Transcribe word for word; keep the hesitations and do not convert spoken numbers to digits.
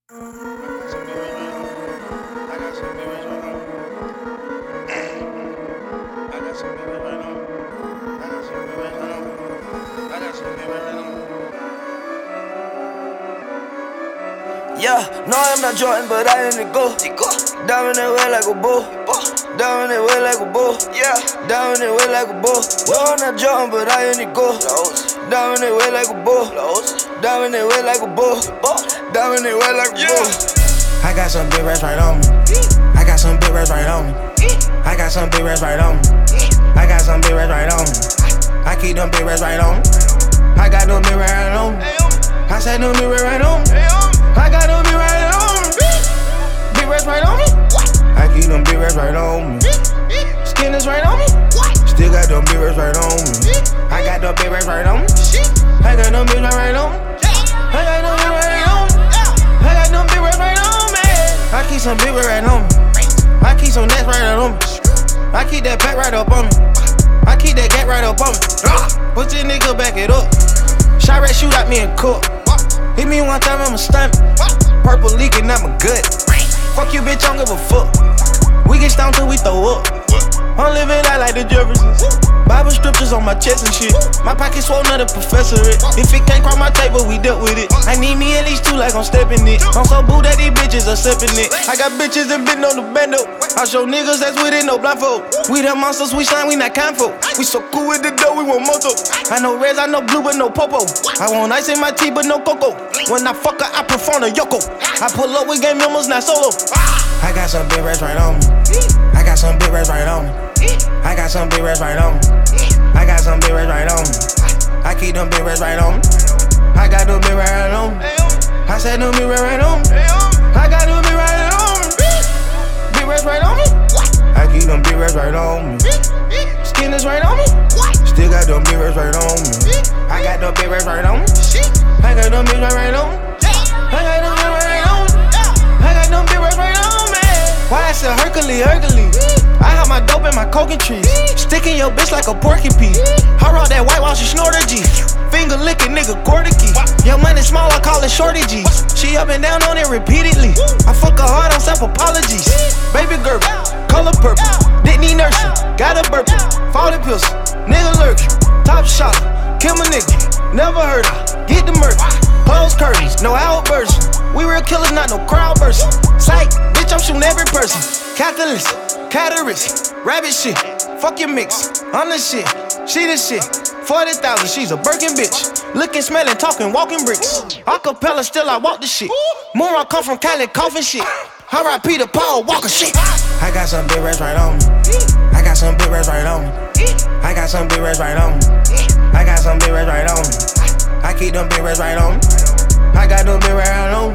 Yeah, no, I'm not Jordan, but I in the go. Diamond that way like a bull. Diamond that way like a bull. Yeah, diamond that way like a bull. No, I'm not Jordan, but I in the go. Diamond that way like a bull. Diamond that way like a bull. Diamond that way like a bull. I got some big rats right on me. I got some big rats right on me. I got some big rats right on me. I got some big rats right on me. I keep them big rats right on me. I got them big rats right on me. I said them big rats right on me. I got them big rats right on me. Big rats right on me. I keep them big rats right on me. Skin is right on me. Still got them big rats right on me. I got them big rats right on me. I got them big rats right on me. I got them big rats right on me. I got them big rats right on me. I keep some big rats right on me. I keep some nets right on me. I keep that pack right up on me. I keep that gap right up on me. Put your nigga back it up. Shot rat shoot at me and cook. Hit me one time, I'ma stunt. Purple leaking, I'm a good. Fuck you, bitch, I don't give a fuck. We get stoned till we throw up. I'm living out like the Jeffersons. Bible scriptures on my chest and shit. My pocket swollen up the professorate. If it can't cross my table, we dealt with it. I need me at least two like I'm stepping it. I'm so boo that these bitches are sipping it. I got bitches and been on the bando. I show niggas that's with it, no blindfold. We the monsters, we shine, we not confo. We so cool with the dough, we want moto. I know reds, I know blue, but no popo. I want ice in my tea, but no cocoa. When I fuck her, I perform a yoko. I pull up with game members, not solo. I got some big rats right on me. I got some big rats right on me. I got some big rats right on me. I got some big rats right on me. I keep them big rats right on me. I got them big rats right on me. I said them big rats right on me. I got them big rats right on me. Big rats right on me. I keep them big rats right on me. Skin is right on me. Still got them big rats right on me. I got them big rats right on me. I got them big rats right on me. I got them big rats right on me. I got them big rats right on me. Why I said Hercules, Hercules? I have my dope in my coking trees. Sticking your bitch like a porcupine. I rock that whitewash, she snort a G. Finger licking, nigga, quarter key. Your money small, I call it shorty G's. She up and down on it repeatedly. I fuck her hard on self apologies. Baby girl, color purple. Didn't need nursing, got a burping. Forty pills, nigga lurking. Top shot, kill my nigga. Never heard her, get the murder. Close curtains, no outburst. We real killers, not no crowd person. Psych, bitch, I'm shooting every person. Catalyst, cataracts, rabbit shit. Fuck your mix, I'm the shit. She the shit. forty thousand, she's a Birkin bitch. Looking, smelling, talking, walking bricks. Acapella, still I walk the shit. Moonrock come from Cali, coughing shit. I ride Peter Paul, Walker shit. I got some big rats right on me. I got some big rats right on me. I got some big rats right on me. I got some big rats right on me. I keep them big rats right on me. I got them big rats right on me.